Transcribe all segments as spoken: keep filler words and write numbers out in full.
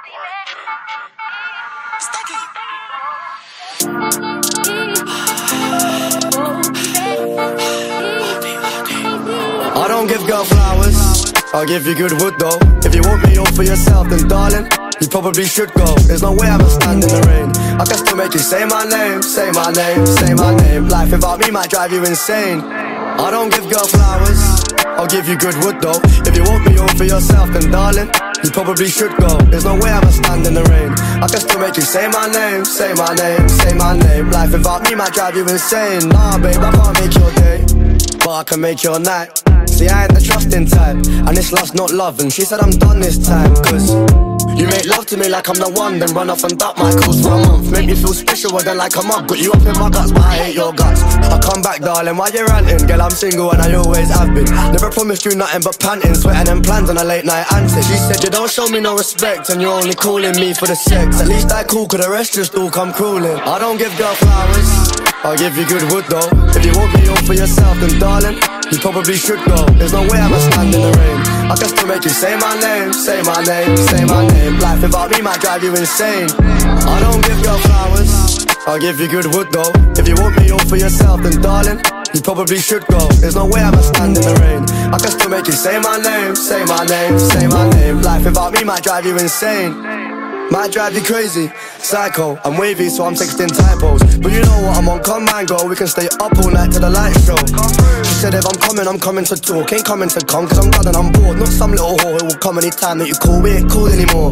I don't give girl flowers, I'll give you good wood though. If you want me all for yourself, then darling, you probably should go. There's no way I'ma stand in the rain. I can still make you say my name, say my name, say my name. Life without me might drive you insane. I don't give girl flowers, I'll give you good wood though. If you want me all for yourself, then darling, you probably should go. There's no way I'ma stand in the rain. I can still make you say my name, say my name, say my name. Life without me might drive you insane. Nah babe, I can't make your day, but I can make your night. See, I ain't the trusting type, and it's love's not love. And she said I'm done this time, cause you make love to me like I'm the one, then run off and duck my calls for a month. Make me feel special, then like a mug. Got you up in my guts, but I hate your guts. I come back, darling, why you ranting? Girl, I'm single and I always have been. Never promised you nothing but panting, sweating and plans on a late night antics. She said you don't show me no respect, and you're only calling me for the sex. At least I cool, cause the rest just all come crawling. I don't give girl flowers, I'll give you good wood though. If you want me all for yourself, then darling, you probably should go. There's no way I'ma stand in the rain. I can still make you say my name, say my name, say my name. Life without me might drive you insane. I don't give girl flowers, I'll give you good wood though. If you want me all for yourself, then darling, you probably should go. There's no way I'ma stand in the rain. I can still make you say my name, say my name, say my name. Life without me might drive you insane. Might drive you crazy, psycho, I'm wavy so I'm texting typos. But you know what, I'm on command, girl, we can stay up all night to the light show. She said if I'm coming, I'm coming to talk. Ain't coming to come, cause I'm done and I'm bored. Not some little whore who will come anytime that you call. We ain't cool anymore.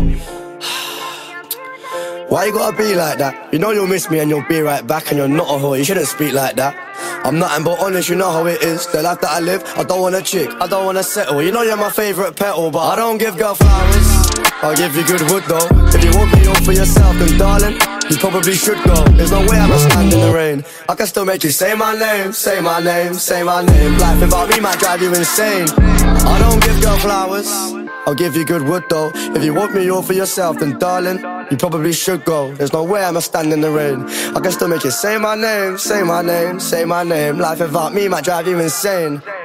Why you gotta be like that? You know you'll miss me and you'll be right back. And you're not a whore, you shouldn't speak like that. I'm nothing but honest, you know how it is. The life that I live, I don't want a chick, I don't want to settle. You know you're my favourite petal, but I don't give girl flowers, I'll give you good wood though. If you want me all for yourself, then darling, you probably should go. There's no way I'ma stand in the rain. I can still make you say my name, say my name, say my name. Life without me might drive you insane. I don't give girl flowers, I'll give you good wood though. If you want me all for yourself, then darling, you probably should go. There's no way I'ma stand in the rain. I can still make you say my name, say my name, say my name. Life without me might drive you insane.